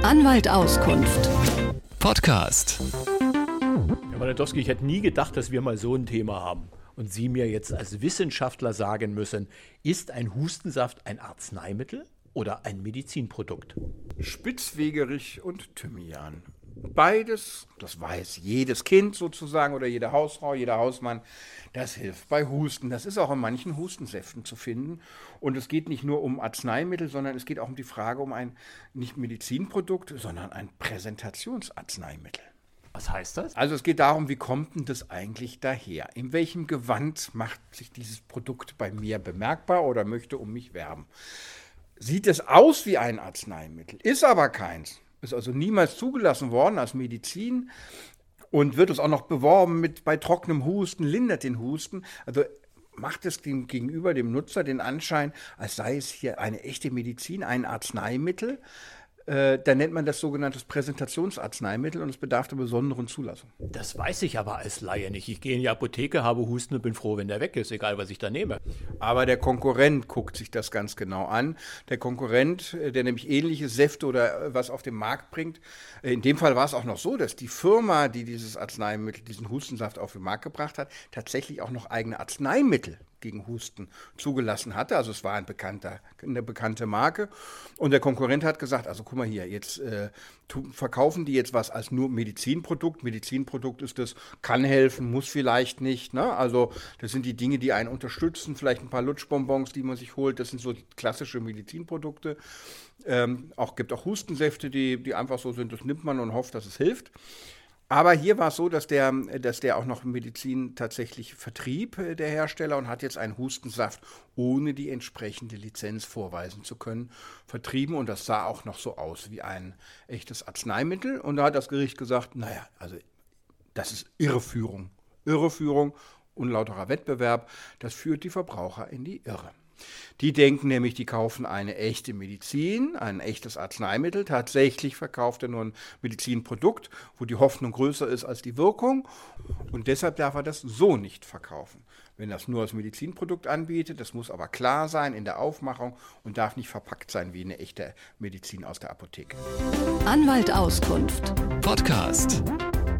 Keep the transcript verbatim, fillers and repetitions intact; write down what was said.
Anwalt Auskunft. Podcast. Herr Waladowski, ich hätte nie gedacht, dass wir mal so ein Thema haben. Und Sie mir jetzt als Wissenschaftler sagen müssen, ist ein Hustensaft ein Arzneimittel oder ein Medizinprodukt? Spitzwegerich und Thymian. Beides, das weiß jedes Kind sozusagen oder jede Hausfrau, jeder Hausmann, das hilft bei Husten. Das ist auch in manchen Hustensäften zu finden. Und es geht nicht nur um Arzneimittel, sondern es geht auch um die Frage um ein nicht Medizinprodukt, sondern ein Präsentationsarzneimittel. Was heißt das? Also es geht darum, wie kommt denn das eigentlich daher? In welchem Gewand macht sich dieses Produkt bei mir bemerkbar oder möchte um mich werben? Sieht es aus wie ein Arzneimittel, ist aber keins. Ist also niemals zugelassen worden als Medizin und wird es auch noch beworben mit bei trockenem Husten, lindert den Husten. Also macht es dem gegenüber dem Nutzer den Anschein, als sei es hier eine echte Medizin, ein Arzneimittel. Äh, da nennt man das sogenannte Präsentationsarzneimittel und es bedarf der besonderen Zulassung. Das weiß ich aber als Laie nicht. Ich gehe in die Apotheke, habe Husten und bin froh, wenn der weg ist, egal was ich da nehme. Aber der Konkurrent guckt sich das ganz genau an. Der Konkurrent, der nämlich ähnliche Säfte oder was auf den Markt bringt. In dem Fall war es auch noch so, dass die Firma, die dieses Arzneimittel, diesen Hustensaft auf den Markt gebracht hat, tatsächlich auch noch eigene Arzneimittel gegen Husten zugelassen hatte. Also es war ein bekannter, eine bekannte Marke. Und der Konkurrent hat gesagt, also guck mal hier, jetzt äh, tu, verkaufen die jetzt was als nur Medizinprodukt. Medizinprodukt ist das, kann helfen, muss vielleicht nicht. Ne? Also das sind die Dinge, die einen unterstützen. Vielleicht ein paar Lutschbonbons, die man sich holt. Das sind so klassische Medizinprodukte. Ähm, auch gibt auch Hustensäfte, die, die einfach so sind. Das nimmt man und hofft, dass es hilft. Aber hier war es so, dass der, dass der auch noch Medizin tatsächlich vertrieb, der Hersteller, und hat jetzt einen Hustensaft, ohne die entsprechende Lizenz vorweisen zu können, vertrieben. Und das sah auch noch so aus wie ein echtes Arzneimittel. Und da hat das Gericht gesagt, naja, also das ist Irreführung. Irreführung, unlauterer Wettbewerb, das führt die Verbraucher in die Irre. Die denken nämlich, die kaufen eine echte Medizin, ein echtes Arzneimittel. Tatsächlich verkauft er nur ein Medizinprodukt, wo die Hoffnung größer ist als die Wirkung. Und deshalb darf er das so nicht verkaufen. Wenn er es nur als Medizinprodukt anbietet, das muss aber klar sein in der Aufmachung und darf nicht verpackt sein wie eine echte Medizin aus der Apotheke. Anwalt Auskunft. Podcast.